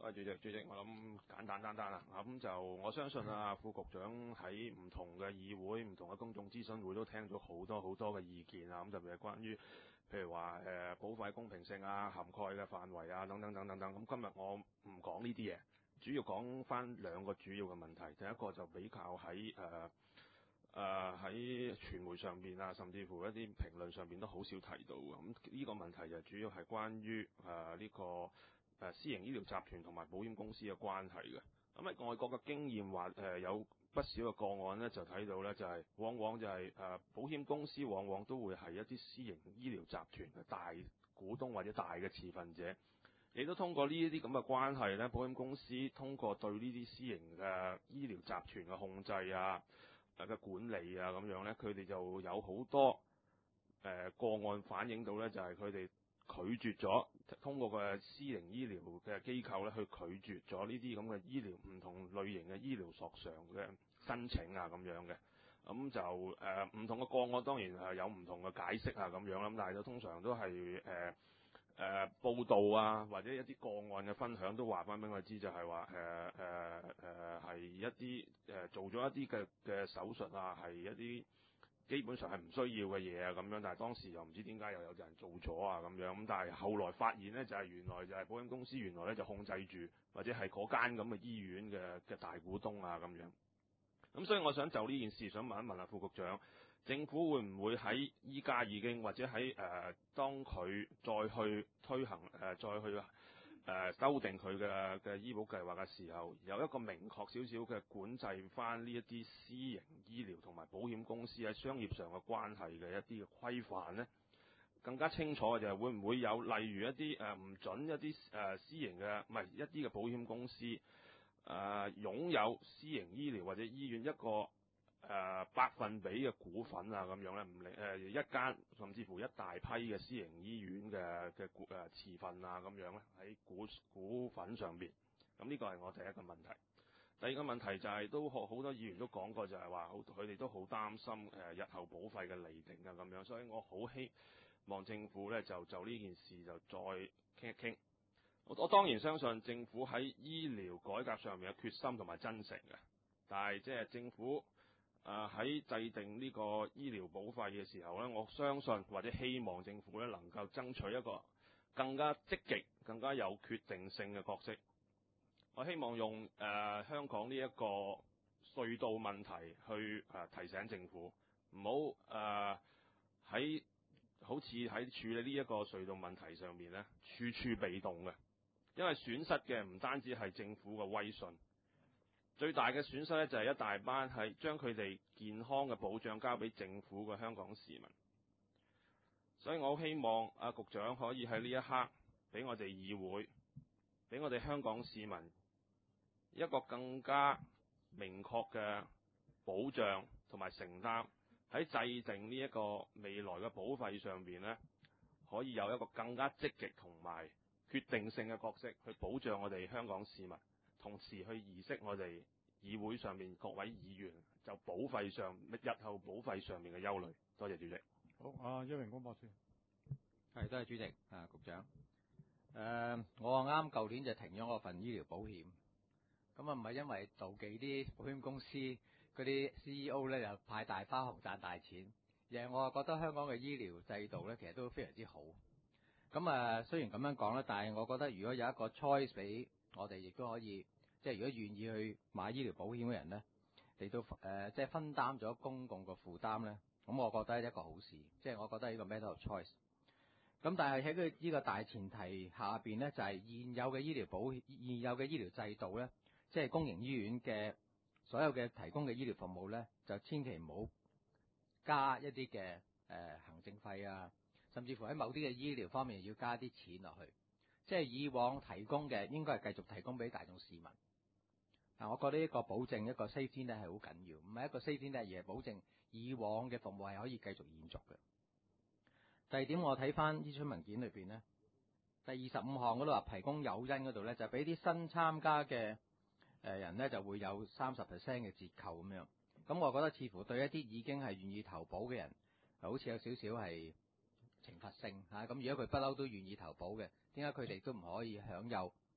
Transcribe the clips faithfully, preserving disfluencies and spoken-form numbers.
多謝主席，主席，我諗簡單單單啦。咁就我相信啊，副局長喺唔同嘅議會、唔同嘅公眾諮詢會都聽咗好多好多嘅意見啊。咁特別係關於譬如話誒保費公平性啊、涵蓋嘅範圍啊等等等等等。咁今日我唔講呢啲嘢，主要講翻兩個主要嘅問題。第一個就比較喺誒誒喺傳媒上邊啊，甚至乎一啲評論上邊都好少提到嘅。咁呢個問題就主要係關於誒呢個。誒私營醫療集團同埋保險公司嘅關係嘅，咁喺外國嘅經驗話誒有不少嘅個案咧，就睇到咧就係、是、往往就係、是、誒、呃、保險公司往往都會係一啲私營醫療集團嘅大股東或者大嘅持份者，亦都通過呢一啲咁嘅關係咧，保險公司通過對呢啲私營嘅醫療集團嘅控制啊、誒嘅管理啊咁樣咧，佢哋就有好多誒、呃、個案反映到咧，就係佢哋。拒絕咗通過個私營醫療嘅機構咧，去拒絕咗呢啲咁嘅醫療唔同類型嘅醫療索償嘅申請啊咁樣嘅，咁就誒唔、呃、同嘅個案當然係有唔同嘅解釋啊咁樣啦，咁但係都通常都係誒誒報道啊或者一啲個案嘅分享都話翻俾我知，就係話誒誒誒係一啲誒、呃、做咗一啲嘅嘅手術啊，係一啲。基本上係唔需要嘅嘢啊咁樣，但係當時又唔知點解又有人做咗啊咁樣，咁但係後來發現呢，就係、是、原來就係保險公司原來咧就控制住，或者係嗰間咁嘅醫院嘅嘅大股東啊咁樣。咁所以我想就呢件事想問一問啊副局長，政府會唔會喺依家已經或者喺誒、呃、當佢再去推行誒、呃、再去誒、呃、修訂佢嘅嘅醫保計劃嘅時候，有一個明確少少嘅管制翻呢一啲私營醫療同埋保險公司喺商業上嘅關係嘅一啲嘅規範呢？更加清楚嘅就係會唔會有例如一啲誒唔準一啲誒、呃、私營嘅唔係一啲嘅保險公司誒、呃、擁有私營醫療或者醫院一個誒、呃、百分比嘅股份啊咁樣咧，唔理誒一間甚至乎一大批嘅私營醫院嘅嘅股誒持份啊咁樣咧，喺股股份上邊。咁呢個係我第一個問題。第二個問題就係、是、都好好多議員都講過，就係話好佢哋都好擔心誒、呃、日後保費嘅釐定啊咁樣，所以我好希望政府咧就就呢件事就再傾一傾。我我當然相信政府喺醫療改革上面嘅決心同埋真誠嘅，但係即係政府。啊！喺制定呢個醫療保費嘅時候呢，我相信或者希望政府呢能夠爭取一個更加積極、更加有決定性嘅角色。我希望用誒、呃、香港呢一個隧道問題去誒、呃、提醒政府，唔好誒喺好似喺處理呢一個隧道問題上面呢處處被動嘅，因為損失嘅唔單止係政府嘅威信。最大嘅損失咧就係一大班係將佢哋健康嘅保障交俾政府嘅香港市民，所以我好希望阿局長可以喺呢一刻俾我哋議會，俾我哋香港市民一個更加明確嘅保障同埋承擔，喺制定呢一個未來嘅保費上邊呢，可以有一個更加積極同埋決定性嘅角色去保障我哋香港市民。同時去儀式我哋議會上面各位議員就保費上日後保費上面嘅憂慮。多謝主席。 好，啊，邱榮光博士。 係，多謝主席啊，局長。誒、呃，我啱舊年就停咗我份醫療保險，咁啊唔係因為妒忌啲保險公司嗰啲 C E O 咧就派大花紅賺大錢，而係我覺得香港嘅醫療制度咧其實都非常之好。咁啊，雖然咁樣講咧，但係我覺得如果有一個 choice 俾我哋，亦都可以。即係如果願意去買醫療保險嘅人呢，嚟到誒即係分擔咗公共嘅負擔呢，咁我覺得係一個好事。即係我覺得係一個 matter of choice。咁但係喺佢呢個大前提下邊呢，就係現有嘅醫療保現有嘅醫療制度呢，即係公營醫院嘅所有嘅提供嘅醫療服務呢，就千祈唔好加一啲嘅誒行政費啊，甚至乎喺某啲嘅醫療方面要加啲錢落去。即係以往提供嘅應該係繼續提供俾大眾市民。嗱，我覺得一個保證一個 safety net 係好緊要，唔係一個 safety net 而係保證以往嘅服務係可以繼續延續嘅。第二點，我睇翻諮詢文件裏邊呢，第二十五項嗰度話提供誘因嗰度呢，就俾啲新參加嘅誒人呢就會有三十 percent 嘅折扣咁樣。咁我覺得似乎對一啲已經係願意投保嘅人，好似有少少係懲罰性嚇。咁如果佢不嬲都願意投保嘅，點解佢哋都唔可以享有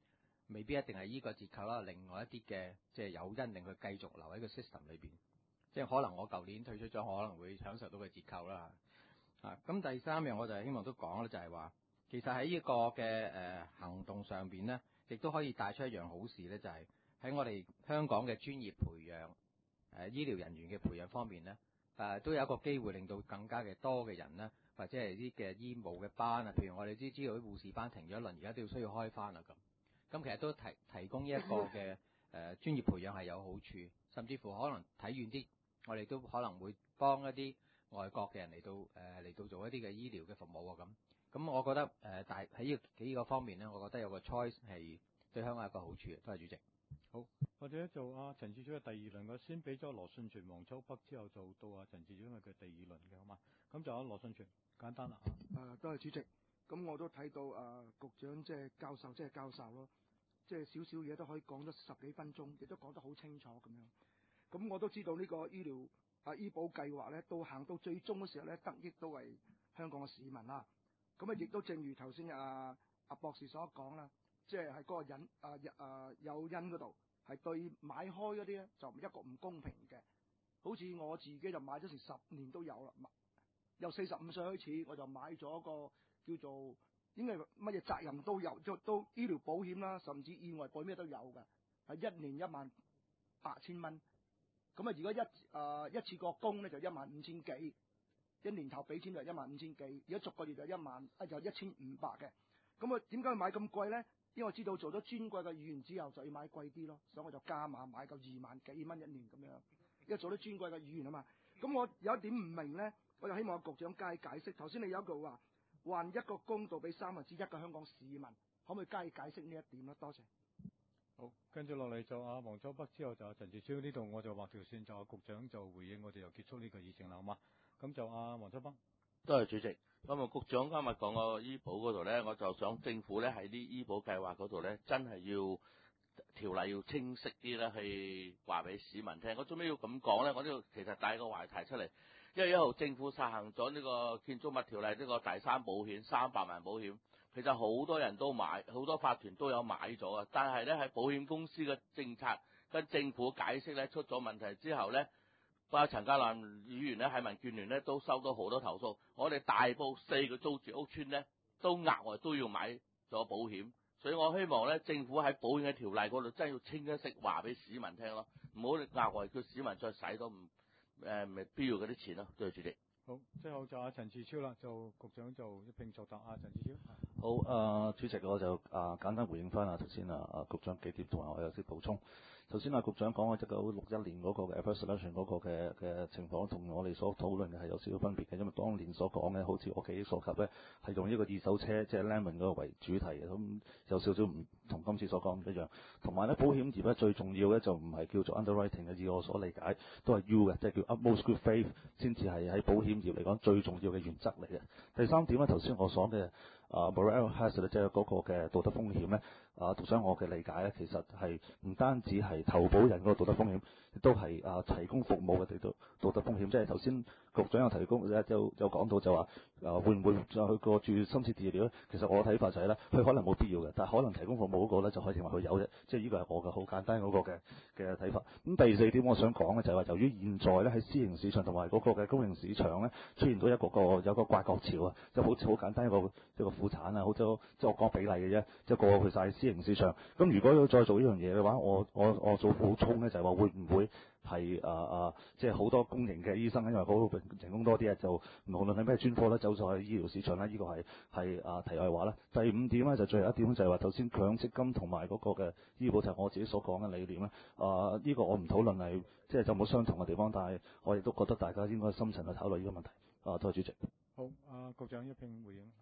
未必一定係依個折扣啦，另外一啲嘅即係誘因令佢繼續留喺個 system 裏邊。即係可能我舊年退出咗，我可能會享受到個折扣啦。啊，咁第三樣我就希望都講咧，就係話其實喺呢個嘅誒、呃、行動上邊咧，亦都可以帶出一樣好事咧，就係、是、喺我哋香港嘅專業培養誒、呃、醫療人員嘅培養方面咧，誒、呃、都有一個機會令到更加嘅多嘅人咧，或者係啲嘅醫務嘅班啊，譬如我哋知知道啲護士班停咗一輪，而家都要需要開翻啦咁。咁其實都提提供呢一個嘅誒、呃、專業培養係有好處，甚至乎可能睇遠啲，我哋都可能會幫一啲外國嘅人嚟到誒嚟、呃、到做一啲嘅醫療嘅服務啊咁。咁我覺得誒大喺呢幾個方面咧，我覺得有個 choice 係對香港有個好處嘅。多謝主席。 好，或者做阿陳志超嘅第二輪嘅，先俾咗羅信全、黃秋北之後，就到阿陳志超嘅第二輪嘅，好嘛？咁就阿羅信全，簡單啦嚇。 誒，多謝主席。咁我都睇到誒、呃、局長即係教授，即係教授咯，即係少少嘢都可以講咗十幾分鐘，亦都講得好清楚咁樣。咁我都知道呢個醫療啊醫保計劃咧，到行到最終嘅時候咧，得益都係香港嘅市民啦。咁啊，亦都正如頭先阿阿博士所講啦，即係喺嗰個引啊啊誘因嗰度，係對買開嗰啲咧就一個唔公平嘅。好似我自己就買咗成十年都有啦，由四十五歲開始我就買咗個叫做應該乜嘢責任都有，都都醫療保險啦，甚至意外保咩都有嘅，係一年一萬八千蚊。咁啊，如果一啊、呃、一次過供咧就一萬五千幾，一年頭俾錢就一萬五千幾，如果逐個月就一萬啊就一千五百嘅。咁啊，點解買咁貴咧？因為我知道做咗專櫃嘅語言之後就要買貴啲咯，所以我就加碼買夠二萬幾蚊一年咁樣。因為做咗專櫃嘅語言啊嘛。咁我有一點唔明咧，我就希望局長加以解釋。頭先你有一句話，還一個公道俾三分之一嘅香港市民，可唔可以加以解釋呢一點咧？多謝。 好，跟住落嚟就阿黃秋北之後就阿陳志超呢度，我就畫條線，就阿局長就回應，我哋就結束呢個議程啦，好嘛？咁就阿黃秋北。 多謝主席。咁啊，局長今日講個醫保嗰度咧，我就想政府咧喺啲醫保計劃嗰度咧，真係要條例要清晰啲咧，去話俾市民聽。我做咩要咁講咧？我呢度其實帶個話題出嚟。一月一號政府實行咗呢個建築物條例呢個第三保險三百萬保險，其實好多人都買，好多法團都有買咗啊。但係咧喺保險公司嘅政策跟政府解釋咧出咗問題之後咧，阿陳家南議員咧喺民建聯咧都收到好多投訴。我哋大埔四個租住屋邨咧都額外都要買咗保險，所以我希望咧政府喺保險嘅條例嗰度真係要清一色話俾市民聽咯，唔好額外叫市民再使到唔誒未必要嗰啲錢咯。多謝主席。 好，最後就阿陳志超啦，就局長就一並作答。阿陳志超。 好，誒、呃、主席我就啊、呃、簡單回應翻啊頭先啊啊局長幾點同埋我有啲補充。頭先啊局長講嘅一九六一年嗰個嘅 adverse selection 嗰個嘅嘅情況，同我哋所討論嘅係有少少分別嘅，因為當年所講嘅好似我記憶所及咧，係用呢個二手車即係 Lemon 嗰個為主題嘅，咁有少少唔同今次所講唔一樣。同埋咧保險業咧最重要咧就唔係叫做 underwriting 嘅，以我所理解都係 U 嘅，即係叫 utmost good faith 先至係喺保險業嚟講最重要嘅原則嚟嘅。第三點咧，頭先我講嘅啊 moral hazard 即係嗰個嘅道德風險咧，啊讀上我嘅理解咧，其實係唔單止係投保人嗰個道德風險，亦都係啊提供服務嘅地道道德風險。即係頭先局長有提供有有講到就話啊會唔會再去過住深切治療咧？其實我嘅睇法就係咧，佢可能冇必要嘅，但係可能提供服務嗰個咧就可以認為佢有啫。即係呢個係我嘅好簡單嗰個嘅嘅睇法。咁第四點我想講嘅就係話，由於現在咧喺私營市場同埋嗰個嘅公營市場咧出現到一個個有個刮角潮啊，即係好似好簡單一個一個婦產啊，好多即係我講比例嘅啫，即係個個去曬私營市場。咁如果要再做呢樣嘢嘅話，我我我做補充咧就係話會唔會係啊啊即係好多公營嘅醫生因為嗰個人工多啲啊，就無論係咩專科咧走咗去醫療市場咧，呢、這個係係啊題外話啦。第五點咧就最後一點就係話頭先強積金同埋嗰個嘅醫保就係我自己所講嘅理念咧。啊呢、這個我唔討論係即係就冇相同嘅地方，但係我亦都覺得大家應該深層去考慮呢個問題。啊，多謝主席。 好，啊局長一並回應。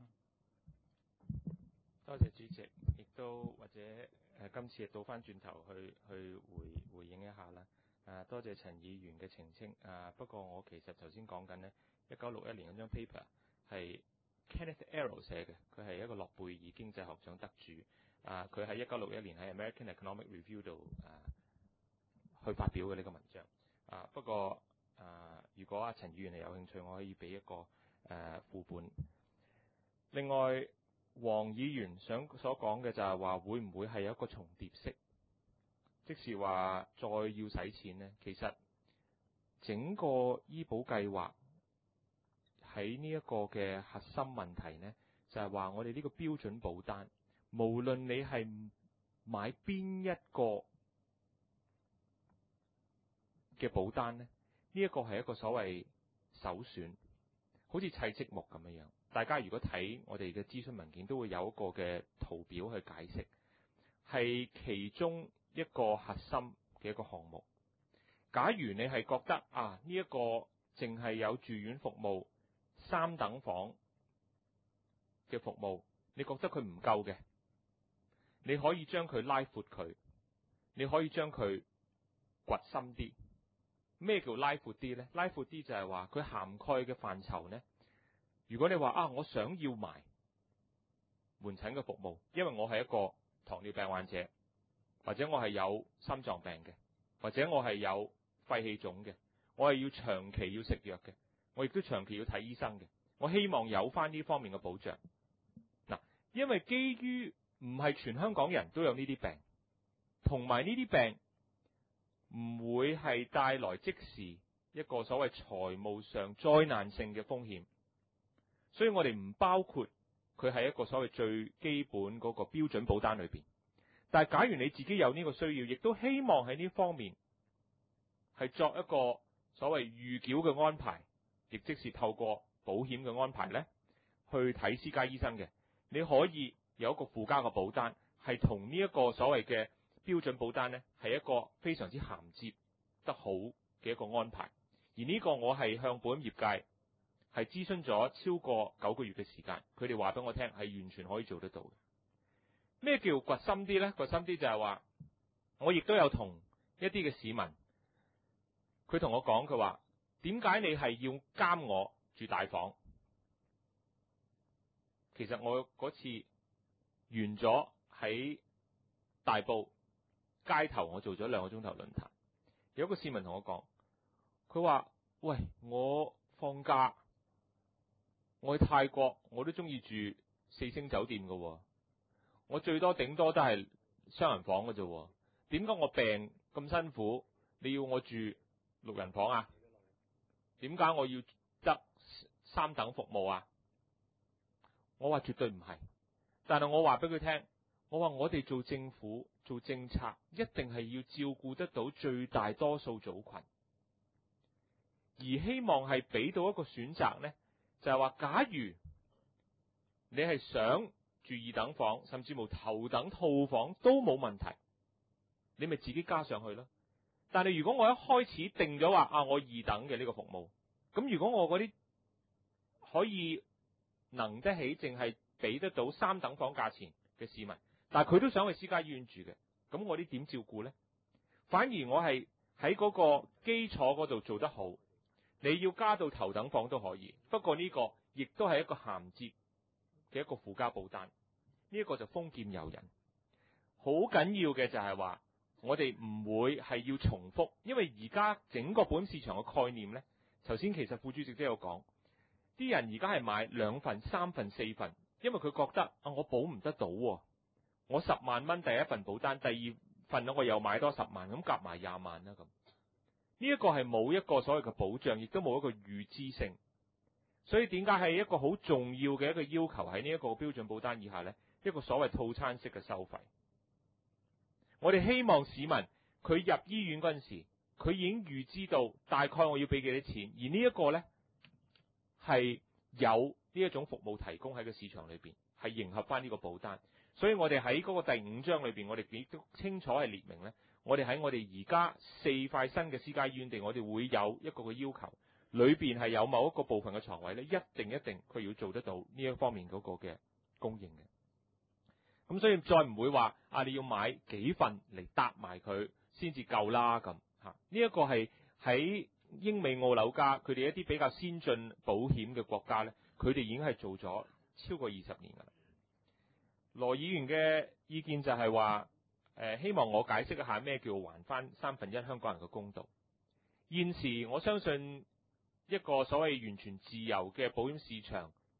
多謝主席，亦都或者誒、呃、今次倒翻轉頭去去回回應一下啦。啊，多謝陳議員嘅澄清。啊，不過我其實頭先講緊呢，一九六一年嗰張 paper 係 Kenneth Arrow 寫嘅，佢係一個諾貝爾經濟學獎得主。啊，佢喺一九六一年喺 American Economic Review 度啊去發表嘅呢個文章。啊，不過啊，如果阿陳議員係有興趣，我可以俾一個誒副本。另外。 黃議員想所講嘅就係話，會唔會係有一個重疊式，即是話再要使錢呢？其實整個醫保計劃喺呢一個嘅核心問題呢，就係話我哋呢個標準保單，無論你係買邊一個嘅保單呢，呢一個係一個所謂首選，好似砌積木咁樣樣。大家如果睇我哋嘅諮詢文件，都會有一個嘅圖表去解釋，係其中一個核心嘅一個項目。假如你係覺得啊，呢一個淨係有住院服務三等房嘅服務，你覺得佢唔夠嘅，你可以將佢拉闊佢，你可以將佢掘深啲。咩叫拉闊啲呢？拉闊啲就係話佢涵蓋嘅範疇呢。如果你話啊，我想要埋門診嘅服務，因為我係一個糖尿病患者，或者我係有心臟病嘅，或者我係有肺氣腫嘅，我係要長期要食藥嘅，我亦都長期要睇醫生嘅，我希望有翻呢方面嘅保障。嗱，因為基於唔係全香港人都有呢啲病，同埋呢啲病唔會係帶來即時一個所謂財務上災難性嘅風險，所以我哋唔包括佢係一個所謂最基本嗰個標準保單裏邊。但係假如你自己有呢個需要，亦都希望喺呢方面係作一個所謂預繳嘅安排，亦即是透過保險嘅安排呢去睇私家醫生嘅，你可以有一個附加嘅保單，係同呢一個所謂嘅標準保單呢係一個非常之銜接得好嘅一個安排。而呢個我係向保險業界係諮詢咗超過九個月嘅時間，佢哋話俾我聽係完全可以做得到嘅。咩叫掘深啲呢？掘深啲就係話，我亦都有同一啲嘅市民，佢同我講，佢話點解你係要監我住大房？其實我嗰次完咗喺大埔街頭，我做咗兩個鐘頭論壇，有一個市民同我講，佢話：喂，我放假，我去泰國，我都中意住四星酒店㗎，我最多頂多都係雙人房㗎啫，點解我病咁辛苦，你要我住六人房啊？點解我要得三等服務啊？我話絕對唔係，但係我話俾佢聽，我話我哋做政府做政策，一定係要照顧得到最大多數組群，而希望係俾到一個選擇呢，就係話，假如你係想住二等房，甚至乎頭等套房都冇問題，你咪自己加上去咯。但係如果我一開始定咗話啊，我二等嘅呢個服務，咁如果我嗰啲可以能得起，淨係俾得到三等房價錢嘅市民，但係佢都想去私家醫院住嘅，咁我啲點照顧呢？反而我係喺嗰個基礎嗰度做得好，你要加到頭等房都可以，不過呢個亦都係一個銜接嘅一個附加保單，呢一個就豐儉由人。好緊要嘅就係話，我哋唔會係要重複，因為而家整個保險市場嘅概念呢，頭先其實副主席都有講，啲人而家係買兩份、三份、四份，因為佢覺得啊，我保唔得到，我十萬蚊第一份保單，第二份我又買多十萬，咁夾埋廿萬啦咁。呢一個係冇一個所謂嘅保障，亦都冇一個預知性，所以點解係一個好重要嘅一個要求喺呢一個標準保單以下呢，一個所謂套餐式嘅收費。我哋希望市民佢入醫院嗰陣時，佢已經預知到大概我要俾幾多錢，而呢一個呢係有呢一種服務提供喺個市場裏邊，係迎合翻呢個保單。所以我哋喺嗰個第五章裏邊，我哋亦都清楚係列明呢，我哋喺我哋而家四塊新嘅私家醫院地，我哋會有一個嘅要求，裏邊係有某一個部分嘅床位呢，一定一定佢要做得到呢一方面嗰個嘅供應嘅。咁所以再唔會話啊，你要買幾份嚟搭埋佢先至夠啦咁吓。呢一個係喺英美澳紐加佢哋一啲比較先進保險嘅國家呢，佢哋已經係做咗超過二十年噶啦。羅議員嘅意見就係話，誒、呃，希望我解釋一下咩叫還翻三分一香港人嘅公道。現時我相信一個所謂完全自由嘅保險市場，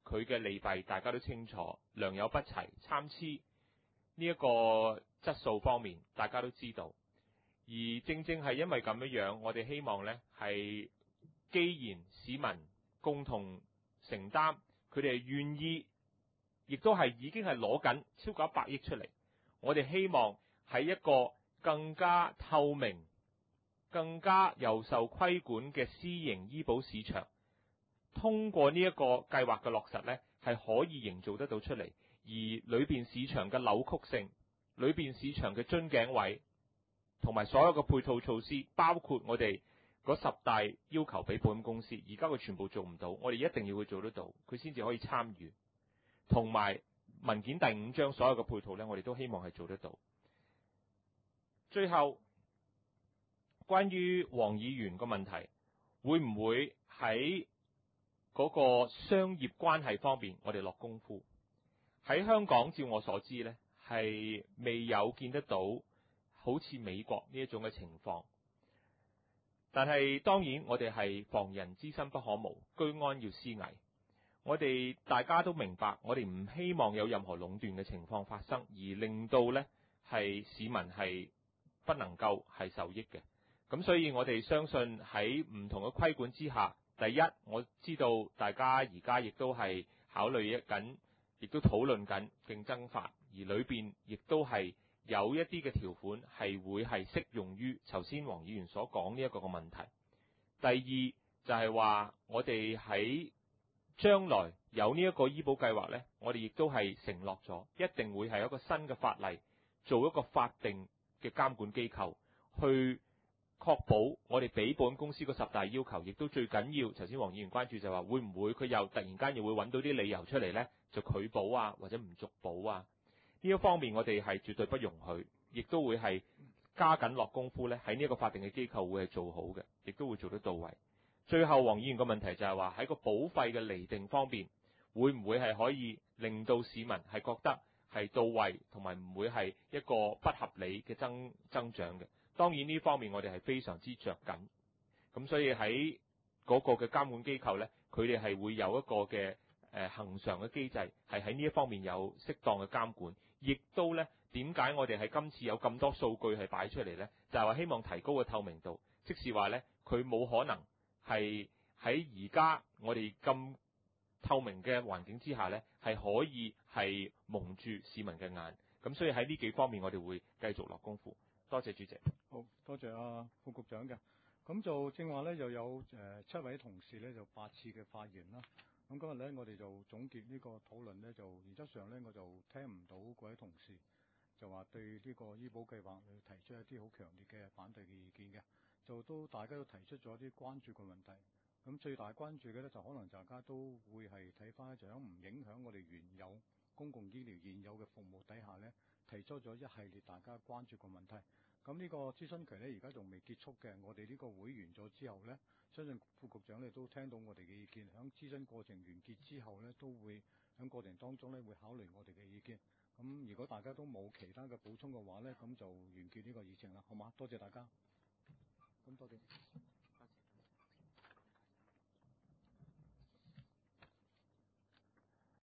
佢嘅利弊大家都清楚，良莠不齊，參差呢一個質素方面大家都知道。而正正係因為咁樣樣，我哋希望呢係，既然市民共同承擔，佢哋係願意，亦都係已經係攞緊超過一百億出嚟。我哋希望喺一個更加透明、更加又受規管嘅私營醫保市場，通過呢一個計劃嘅落實呢，係可以營造得到出嚟。而裏邊市場嘅扭曲性，裏邊市場嘅樽頸位，同埋所有嘅配套措施，包括我哋嗰十大要求俾保險公司，而家佢全部做唔到，我哋一定要佢做得到，佢先至可以參與。同埋文件第五章所有嘅配套呢，我哋都希望係做得到。最後，關於黃議員個問題，會唔會喺嗰個商業關係方面，我哋落功夫？喺香港，照我所知呢，係未有見得到好似美國呢一種嘅情況。但係當然，我哋係防人之心不可無，居安要思危。我哋大家都明白，我哋唔希望有任何壟斷嘅情況發生，而令到呢係市民係不能夠係受益嘅。咁所以我哋相信喺唔同嘅規管之下，第一，我知道大家而家亦都係考慮一緊，亦都討論緊競爭法，而裏邊亦都係有一啲嘅條款係會係適用於頭先黃議員所講呢一個嘅問題。第二就係話，我哋喺將來有呢一個醫保計劃呢，我哋亦都係承諾咗，一定會係一個新嘅法例，做一個法定嘅監管機構，去確保我哋俾保險公司個十大要求，亦都最緊要。頭先黃議員關注就話，會唔會佢又突然間又會揾到啲理由出嚟呢，就拒保啊，或者唔續保啊？呢一方面我哋係絕對不容許，亦都會係加緊落功夫呢，喺呢一個法定嘅機構會係做好嘅，亦都會做得到位。最後黃議員個問題就係話，喺個保費嘅釐定方面，會唔會係可以令到市民係覺得係到位，同埋唔會係一個不合理嘅增增長嘅？當然呢方面我哋係非常之着緊。咁所以喺嗰個嘅監管機構呢，佢哋係會有一個嘅誒恆常嘅機制，係喺呢一方面有適當嘅監管。亦都呢，點解我哋係今次有咁多數據係擺出嚟呢？就係話希望提高個透明度，即是話呢，佢冇可能係喺而家我哋咁透明嘅環境之下呢，係可以係蒙住市民嘅眼。咁所以喺呢幾方面我哋會繼續落功夫。多謝主席。 好多謝阿副局長嘅。咁就正話咧，又有誒、呃、七位同事咧，就八次嘅發言啦。咁今日咧，我哋就總結呢個討論咧，就原則上咧，我就聽唔到各位同事就話對呢個醫保計劃去提出一啲好強烈嘅反對嘅意見嘅，就都大家都提出咗一啲關注嘅問題。咁最大關注嘅咧，就可能大家都會係睇翻，就喺唔影響我哋原有公共醫療現有嘅服務底下咧，提出咗一系列大家關注嘅問題。咁呢個諮詢期咧，而家仲未結束嘅。我哋呢個會完咗之後咧，相信副局長咧都聽到我哋嘅意見。響諮詢過程完結之後咧，都會響過程當中咧會考慮我哋嘅意見。咁如果大家都冇其他嘅補充嘅話咧，咁就完結呢個議程啦，好嗎？多謝大家。咁多謝。